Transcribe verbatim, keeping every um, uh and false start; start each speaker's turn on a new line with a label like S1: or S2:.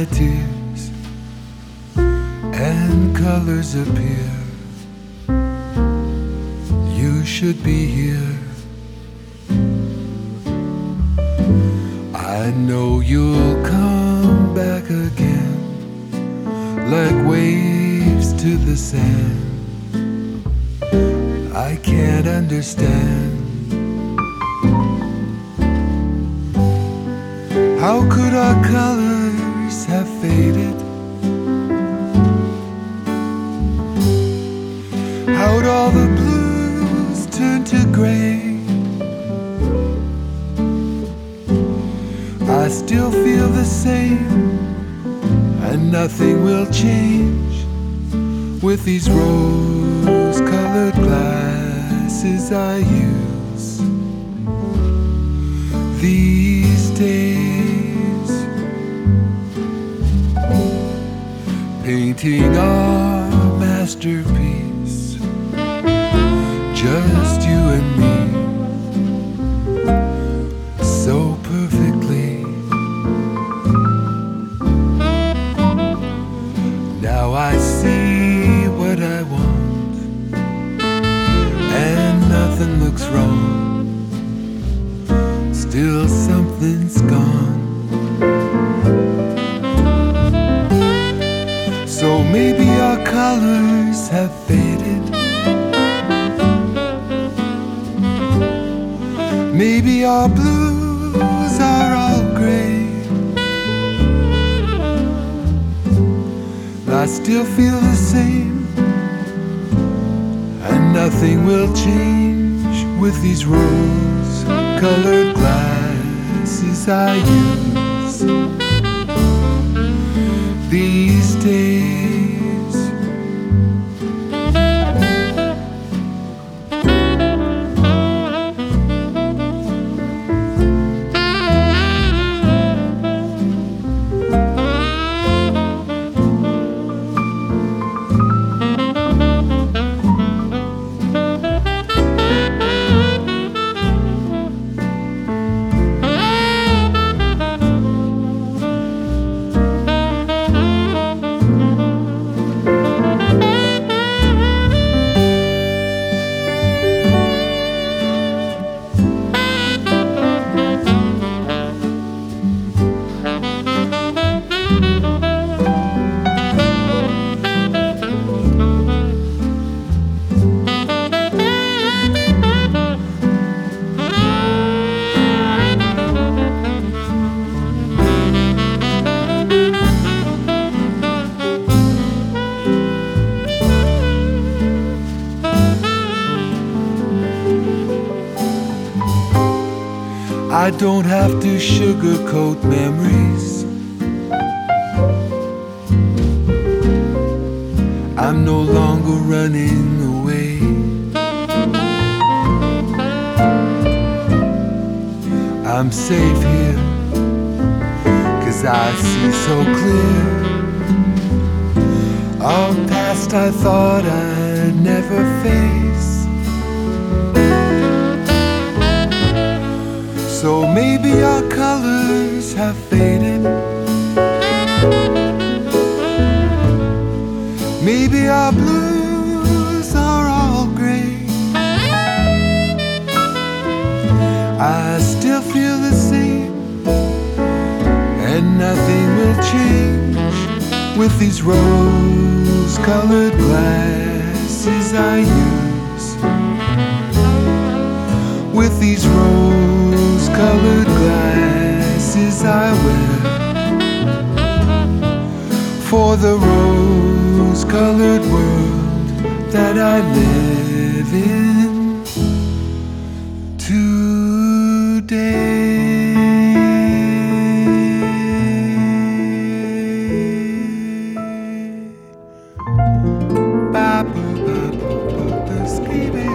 S1: tears and colors appear. You should be here. I know you'll come back again, like waves to the sand. I can't understand. How could our colors have faded? How'd all the blues turn to gray? I still feel the same, and nothing will change with these rose-colored glasses I use these days, painting our masterpiece, just you and me, so perfectly. Now I see what I want, and nothing looks wrong. Still something's gone. So maybe our colors have faded. Maybe our blues are all gray. I still feel the same, and nothing will change with these rose-colored glasses I use these days. I don't have to sugarcoat memories. I'm no longer running away. I'm safe here, 'cause I see so clear. Our past I thought I'd never face. So maybe our colors have faded. Maybe our blues are all gray. I still feel the same, and nothing will change with these rose-colored glasses I use. With these rose-colored glasses I wear, for the rose-colored world that I live in today. Ba ba ba ba ba,